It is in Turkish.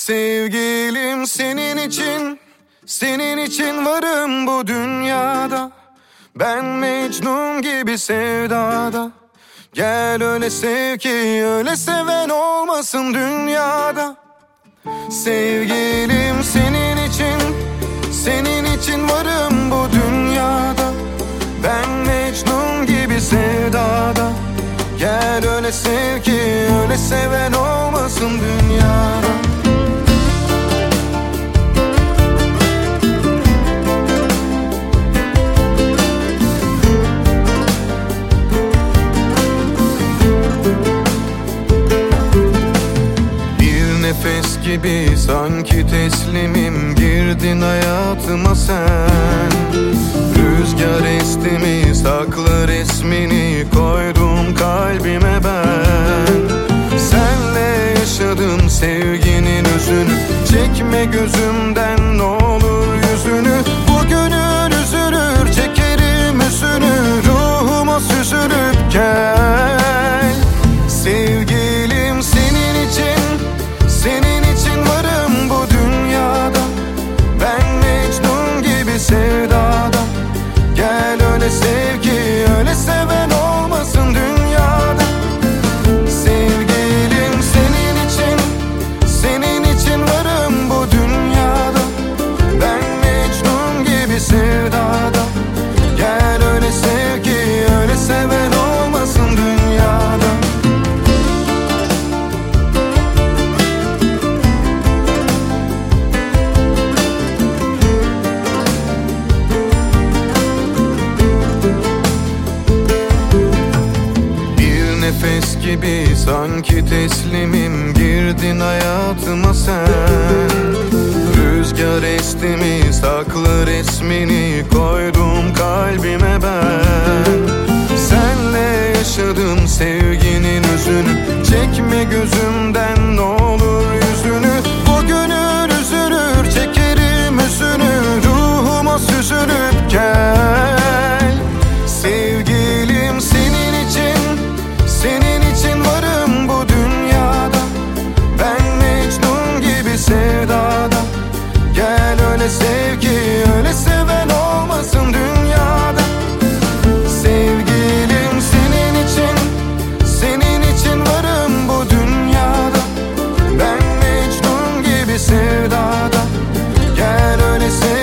Sevgilim senin için varım bu dünyada. Ben Mecnun gibi sevdada. Gel öyle sev ki öyle seven olmasın dünyada. Sevgilim senin için varım bu dünyada. Ben Mecnun gibi sevdada. Gel öyle sev ki öyle seven olmasın dünyada. Nefes gibi sanki teslimim, girdin hayatıma sen. Rüzgar esti mi saklı resmini, koydum kalbime ben. Senle yaşadım sevginin özünü, çekme gözümden ne olur yüzünü. Bugünün üzülür çekerim üzünü, ruhuma süzülüp gel. Sevgilim senin için varım bu dünyada. Ben Mecnun gibi sevdada. Gel öyle sev ki öyle seven olmasın dünyada. Sevgilim senin için varım bu dünyada. Ben Mecnun gibi sevdada. Gel öyle sev ki öyle seven olmasın dünyada. Nefes gibi sanki teslimim, girdin hayatıma sen. Rüzgar esti mi saklı resmini, koydum kalbime ben. Senle yaşadım sevginin özünü, çekme gözümden ne olur yüzünü. Bugünün üzülür çekerim üzünü, ruhuma süzülüp gel. Sevgilim senin için varım bu dünyada. Ben Mecnun gibi sevdada. Gel öyle sev ki öyle seven olmasın dünyada. Sevgilim senin için varım bu dünyada. Ben Mecnun gibi sevdada. Gel öyle sev